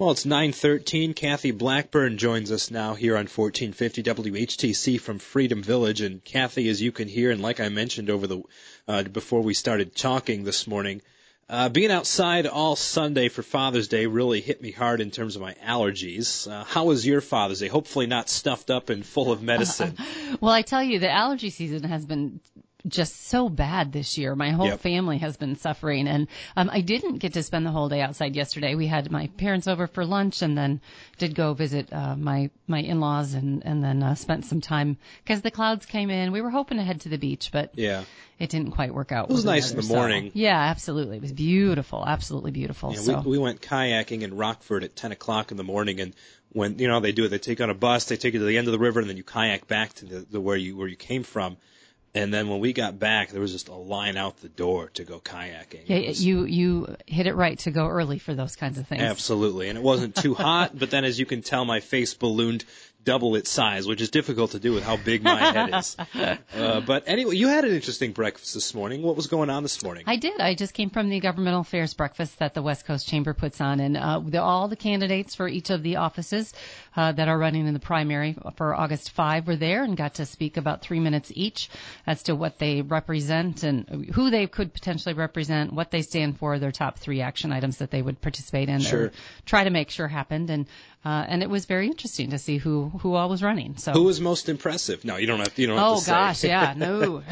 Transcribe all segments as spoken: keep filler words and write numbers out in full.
Well, it's nine thirteen. Kathy Blackburn joins us now here on fourteen fifty W H T C from Freedom Village. And Kathy, as you can hear, and like I mentioned over the uh, before we started talking this morning, uh, being outside all Sunday for Father's Day really hit me hard in terms of my allergies. Uh, how was your Father's Day? Hopefully not stuffed up and full of medicine. Uh, well, I tell you, the allergy season has been just so bad this year. My whole Yep. family has been suffering, and um, I didn't get to spend the whole day outside yesterday. We had my parents over for lunch, and then did go visit uh, my my in-laws, and and then uh, spent some time because the clouds came in. We were hoping to head to the beach, but Yeah. it didn't quite work out. It was with nice in weather, the morning. So, yeah, absolutely. It was beautiful, absolutely beautiful. Yeah, so. we, we went kayaking in Rockford at ten o'clock in the morning, and when you know they do it, they take on a bus, they take you to the end of the river, and then you kayak back to the, the where you where you came from. And then when we got back, there was just a line out the door to go kayaking. Yeah, was, you you hit it right to go early for those kinds of things. Absolutely. And it wasn't too hot, but then as you can tell, my face ballooned double its size, which is difficult to do with how big my head is. Uh, but anyway, you had an interesting breakfast this morning. What was going on this morning? I did. I just came from the governmental affairs breakfast that the West Coast Chamber puts on, and uh, the, all the candidates for each of the offices uh, that are running in the primary for August fifth were there and got to speak about three minutes each as to what they represent and who they could potentially represent, what they stand for, their top three action items that they would participate in Sure. or try to make sure happened. And uh, and it was very interesting to see who, who all was running. So who was most impressive? No, you don't have. You don't oh have to say. gosh, yeah, no.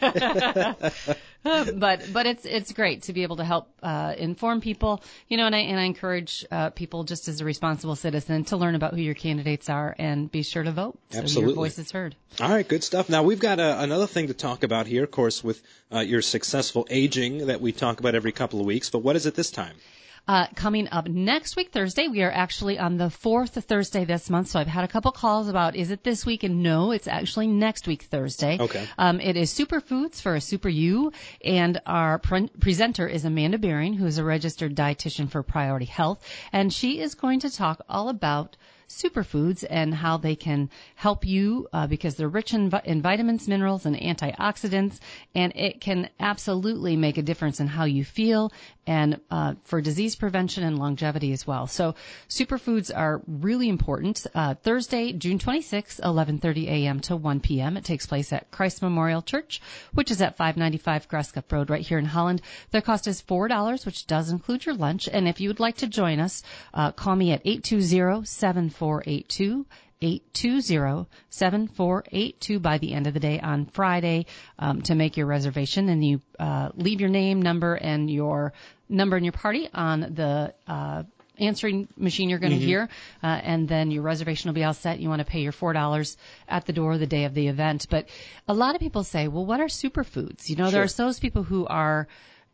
but but it's it's great to be able to help uh, inform people, you know, and I and I encourage uh, people just as a responsible citizen to learn about who your candidates are and be sure to vote so Absolutely. your voice is heard. All right, good stuff. Now we've got uh, another thing to talk about here, of course, with uh, your successful aging that we talk about every couple of weeks. But what is it this time? Uh, coming up next week, Thursday, we are actually on the fourth Thursday this month. So I've had a couple calls about, is it this week? And no, it's actually next week, Thursday. Okay. Um, it is Superfoods for a Super You. And our pre- presenter is Amanda Beering, who is a registered dietitian for Priority Health. And she is going to talk all about superfoods and how they can help you uh, because they're rich in, vi- in vitamins, minerals, and antioxidants, and it can absolutely make a difference in how you feel and uh, for disease prevention and longevity as well. So superfoods are really important. Uh, Thursday, June twenty-sixth, eleven thirty a.m. to one p.m. It takes place at Christ Memorial Church, which is at five ninety-five Grascup Road right here in Holland. Their cost is four dollars, which does include your lunch. And if you would like to join us, uh, call me at eight two zero, seven four eight two, eight two zero, seven four eight two by the end of the day on Friday um, to make your reservation. And you uh, leave your name, number, and your number and your party on the uh, answering machine you're going to mm-hmm. hear, uh, and then your reservation will be all set. You want to pay your four dollars at the door the day of the event. But a lot of people say, well, what are superfoods? You know, Sure. there are those people who are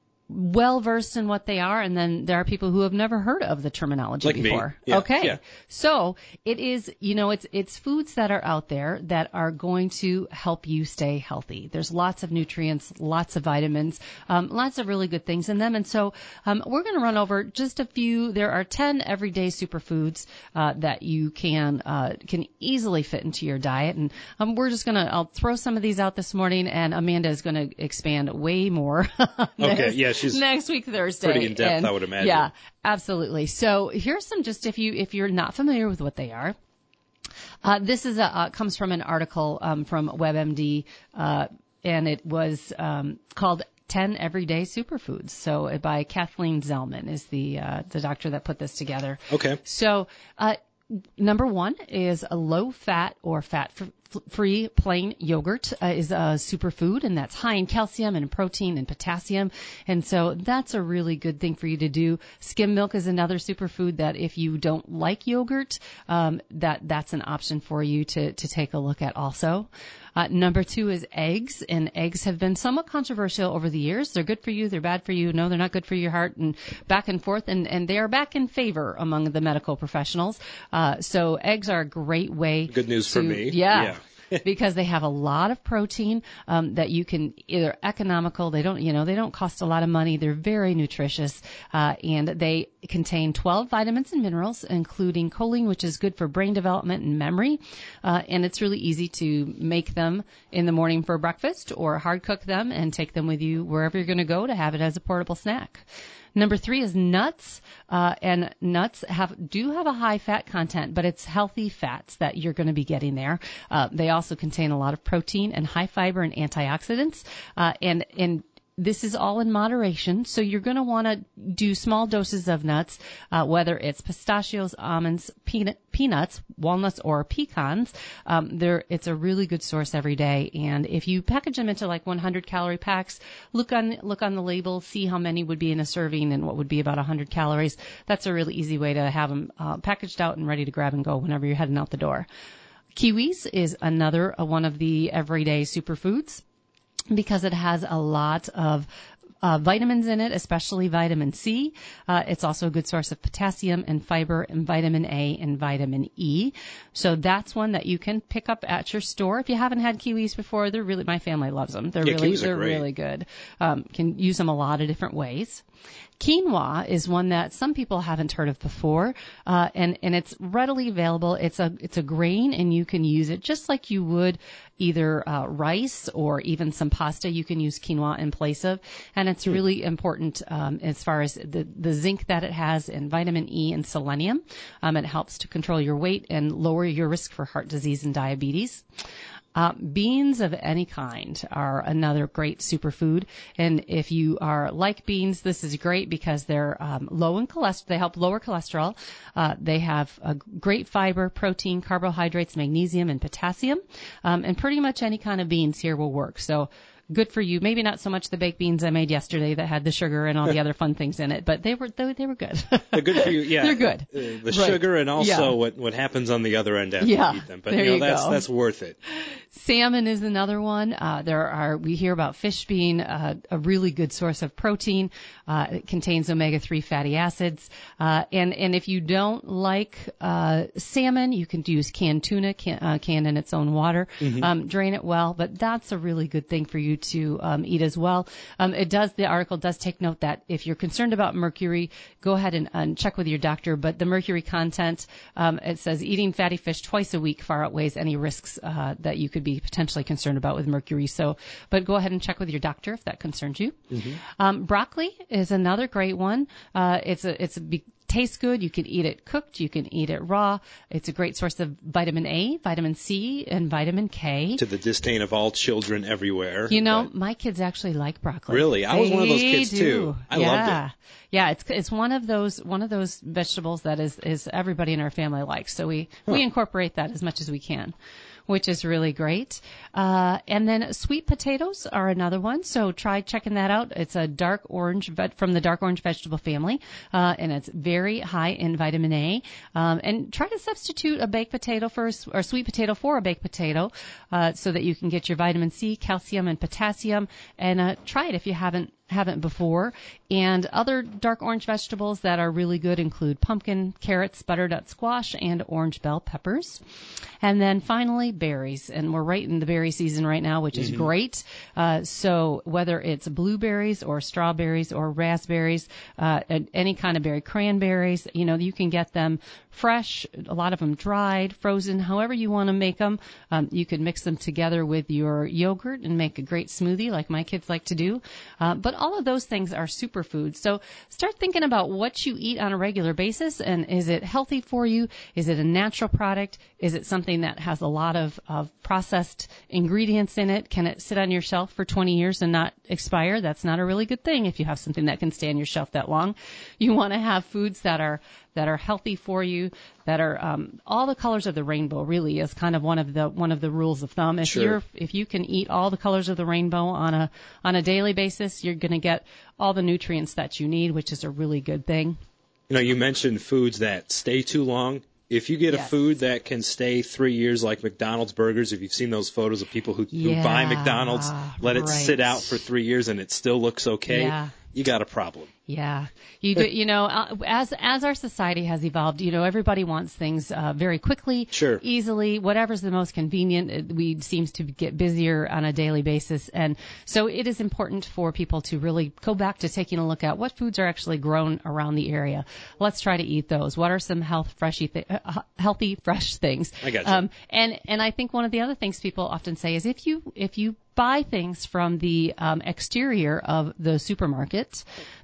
well versed in what they are, and then there are people who have never heard of the terminology like before. Me. Yeah, okay. Yeah. So it is, you know, it's it's foods that are out there that are going to help you stay healthy. There's lots of nutrients, lots of vitamins, um, lots of really good things in them. And so um, we're going to run over just a few. There are ten everyday superfoods uh, that you can uh, can easily fit into your diet. And um, we're just going to, I'll throw some of these out this morning, and Amanda is going to expand way more. Okay, yeah. She's next week Thursday. Pretty in depth, and, I would imagine. Yeah, absolutely. So here's some, just if you if you're not familiar with what they are. Uh, this is a uh, comes from an article um, from WebMD, uh, and it was um, called ten Everyday Superfoods. So uh, by Kathleen Zellman is the uh, the doctor that put this together. Okay. So uh, number one is a low fat or fat fr- free plain yogurt uh, is a superfood, and that's high in calcium and protein and potassium. And so that's a really good thing for you to do. Skim milk is another superfood that if you don't like yogurt, um, that that's an option for you to, to take a look at also. Uh, number two is eggs, and eggs have been somewhat controversial over the years. They're good for you, they're bad for you, no, they're not good for your heart, and back and forth, and, and they are back in favor among the medical professionals. Uh, so eggs are a great way. Good news to, for me. Yeah. yeah. Because they have a lot of protein um, that you can either economical. They don't, you know, they don't cost a lot of money. They're very nutritious, uh, and they contain twelve vitamins and minerals, including choline, which is good for brain development and memory. Uh, and it's really easy to make them in the morning for breakfast or hard cook them and take them with you wherever you're going to go to have it as a portable snack. Number three is nuts, uh, and nuts have do have a high fat content, but it's healthy fats that you're going to be getting there. Uh, they also contain a lot of protein and high fiber and antioxidants, uh, and and this is all in moderation, so you're going to want to do small doses of nuts, uh, whether it's pistachios, almonds, peanut, peanuts, walnuts, or pecans. Um, they're, it's a really good source every day, and if you package them into like one hundred calorie packs, look on look on the label, see how many would be in a serving and what would be about one hundred calories. That's a really easy way to have them uh, packaged out and ready to grab and go whenever you're heading out the door. Kiwis is another uh, one of the everyday superfoods, because it has a lot of uh, vitamins in it, especially vitamin C. Uh, it's also a good source of potassium and fiber and vitamin A and vitamin E. So that's one that you can pick up at your store. If you haven't had kiwis before, they're really, my family loves them. They're yeah, really, kiwis are they're great. really good. Um, can use them a lot of different ways. Quinoa is one that some people haven't heard of before, uh, and, and it's readily available. It's a, it's a grain, and you can use it just like you would either uh, rice or even some pasta. You can use quinoa in place of, and it's Hmm. really important um, as far as the, the zinc that it has and vitamin E and selenium. Um, it helps to control your weight and lower your risk for heart disease and diabetes. Uh, beans of any kind are another great superfood. And if you are like beans, this is great because they're um, low in cholesterol. They help lower cholesterol. Uh, they have a great fiber, protein, carbohydrates, magnesium, and potassium. Um, and pretty much any kind of beans here will work. So good for you. Maybe not so much the baked beans I made yesterday that had the sugar and all the other fun things in it, but they were they, they were good. They're good for you. Yeah, they're good. Uh, the Right. sugar and also Yeah. what what happens on the other end after Yeah, you eat them. But there you know you that's go. that's worth it. Salmon is another one. Uh, there are, we hear about fish being uh, a really good source of protein. Uh, it contains omega three fatty acids. Uh, and, and if you don't like, uh, salmon, you can use canned tuna, can, uh, canned in its own water. Mm-hmm. Um, drain it well, but that's a really good thing for you to, um, eat as well. Um, it does, the article does take note that if you're concerned about mercury, go ahead and, and check with your doctor, but the mercury content, um, it says eating fatty fish twice a week far outweighs any risks, uh, that you could be potentially concerned about with mercury. So, but go ahead and check with your doctor if that concerns you. Mm-hmm. Um, broccoli is another great one. Uh, it's a, it's a be, tastes good. You can eat it cooked. You can eat it raw. It's a great source of vitamin A, vitamin C, and vitamin K. To the disdain of all children everywhere. You know, but my kids actually like broccoli. Really? I was one of those kids They too. do. I yeah. loved it. Yeah, it's it's one of those one of those vegetables that is is everybody in our family likes. So we Huh. we incorporate that as much as we can, which is really great. Uh, and then sweet potatoes are another one. So try checking that out. It's a dark orange ve- from the dark orange vegetable family, uh, and it's very high in vitamin A. Um, and try to substitute a baked potato for a, s- or sweet potato for a baked potato, uh, so that you can get your vitamin C, calcium, and potassium. And uh, try it if you haven't haven't before. And other dark orange vegetables that are really good include pumpkin, carrots, butternut squash, and orange bell peppers. And then finally, berries. And we're right in the berry season right now, which is Mm-hmm. great. Uh, so whether it's blueberries or strawberries or raspberries, uh, and any kind of berry, cranberries, you know, you can get them fresh, a lot of them dried, frozen, however you want to make them. Um, you can mix them together with your yogurt and make a great smoothie like my kids like to do. Uh, but all of those things are superfoods. So start thinking about what you eat on a regular basis, and is it healthy for you? Is it a natural product? Is it something that has a lot of, of processed ingredients in it? Can it sit on your shelf for twenty years and not expire? That's not a really good thing if you have something that can stay on your shelf that long. You want to have foods that are that are healthy for you, that are um, all the colors of the rainbow. Really is kind of one of the one of the rules of thumb. If Sure. you're if you can eat all the colors of the rainbow on a on a daily basis, you're going to get all the nutrients that you need, which is a really good thing. You know, you mentioned foods that stay too long. If you get Yes. a food that can stay three years, like McDonald's burgers, if you've seen those photos of people who, who Yeah, buy McDonald's, let it sit right. out for three years and it still looks okay, Yeah. you got a problem. Yeah, you do. You know, uh, as as our society has evolved, you know, everybody wants things uh, very quickly, Sure. easily, whatever's the most convenient. It, we seems to get busier on a daily basis, and so it is important for people to really go back to taking a look at what foods are actually grown around the area. Let's try to eat those. What are some health, freshy, th- uh, healthy, fresh things? I got you. Um, and and I think one of the other things people often say is if you if you buy things from the um, exterior of the supermarket,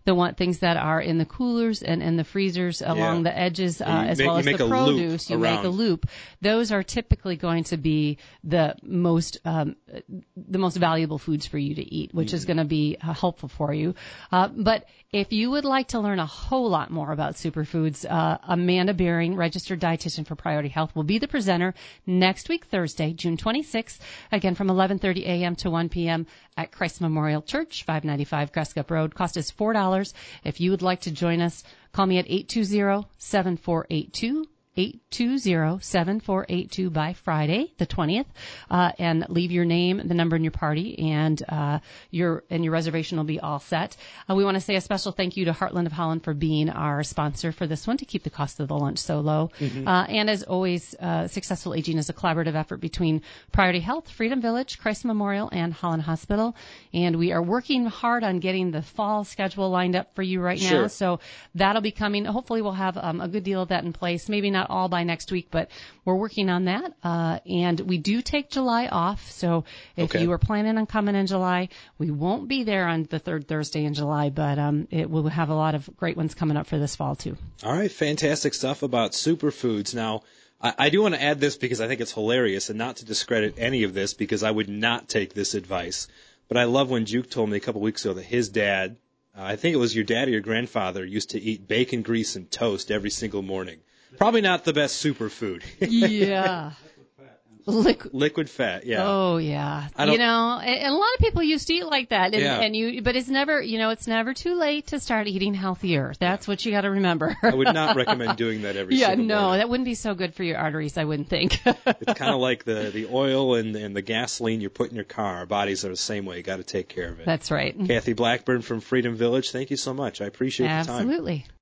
the one things that are in the coolers and, and the freezers along Yeah. the edges, uh, You as make- well you as make the a loop produce. You make a around. loop. Those are typically going to be the most um, the most valuable foods for you to eat, which is going to be uh, helpful for you. Uh, but if you would like to learn a whole lot more about superfoods, uh, Amanda Beering, registered dietitian for Priority Health, will be the presenter next week, Thursday, June twenty-sixth, again from eleven thirty a.m. to one p.m. at Christ Memorial Church, five ninety-five Crescup Road. Cost is four dollars. If you would like to join us, call me at eight two zero, seven four eight two, eight two zero, seven four eight two by Friday, the twentieth, uh, and leave your name, the number in your party, and uh, your and your reservation will be all set. Uh, we want to say a special thank you to Heartland of Holland for being our sponsor for this one to keep the cost of the lunch so low. Mm-hmm. Uh, and as always, uh, Successful Aging is a collaborative effort between Priority Health, Freedom Village, Christ Memorial, and Holland Hospital. And we are working hard on getting the fall schedule lined up for you right Sure. now. So that'll be coming. Hopefully we'll have um, a good deal of that in place. Maybe not all by next week, but we're working on that. Uh, and we do take July off. So if Okay. you were planning on coming in July, we won't be there on the third Thursday in July, but um, it will have a lot of great ones coming up for this fall too. All right, fantastic stuff about superfoods. Now, I, I do want to add this because I think it's hilarious, and not to discredit any of this because I would not take this advice. But I love when Juke told me a couple weeks ago that his dad, uh, I think it was your dad or your grandfather, used to eat bacon grease and toast every single morning. Probably not the best superfood. Yeah. Liquid. Liquid fat, yeah. Oh yeah, I don't- you know, and, and a lot of people used to eat like that, and, Yeah. and you, but it's never, you know, it's never too late to start eating healthier. That's what you got to remember. I would not recommend doing that every yeah, single no, morning. that wouldn't be so good for your arteries, I wouldn't think. It's kind of like the, the oil and, and the gasoline you put in your car. Our bodies are the same way. You got to take care of it. That's right. Kathy Blackburn from Freedom Village, thank you so much. I appreciate the time. Absolutely.